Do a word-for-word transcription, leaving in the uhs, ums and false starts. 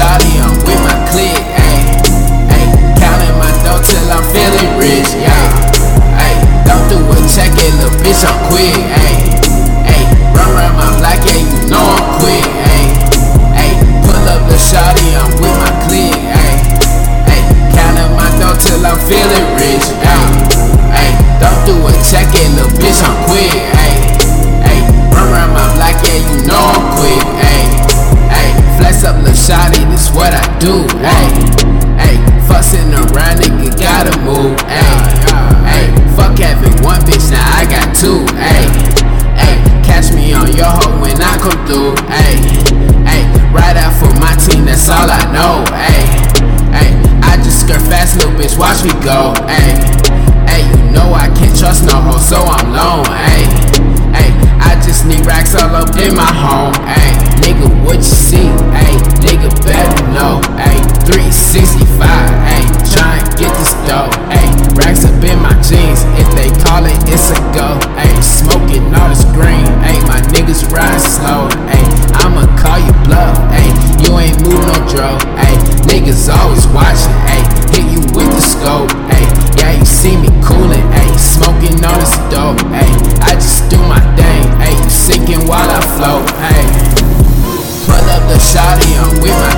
shawty, I'm with my clique, ayy, ayy, counting my dough till I'm feeling rich, yeah, ayy, don't do a check it, little bitch, I'm quick, ayy, ayy, run around my block, yeah, you know I'm quick, ayy, ayy, pull up the shawty, I'm with my clique, ayy, ayy, counting my dough till I'm feeling rich, ayy, ayy, don't do a check it, little bitch, I'm quick, ayy, ayy, run around my block, yeah, you know I'm quick, ayy, ayy, flex up the shawty, this what I do, ayy, ayy, fussin' around, nigga, gotta move, ayy, ayy, fuck having one bitch, now I got two, ayy, ayy, catch me on your hoe when I come through, ayy, ayy, ride out for my team, that's all I know, ayy, ayy, I just skirt fast, little bitch, watch me go, ayy, ayy, you know I can't trust no hoe, so I'm lone, ayy, ayy, I just need racks all up in my home, ayy, nigga, what you see, ayy, nigga better know, ayy, three sixty-five, ayy, tryna get this dough, ayy, racks up in my jeans, if they call it, it's a go, ayy, smoking all this green, ayy, my niggas ride slow, ayy, I'ma call you bluff, ayy, you ain't move no dro, ayy, niggas always watching, ayy, hit you with the scope, ayy, yeah, you see me coolin', ayy, smoking all this dope, ayy, I just do my thing, ayy, you sinking while I float, ayy, pull up the shawty, I'm with my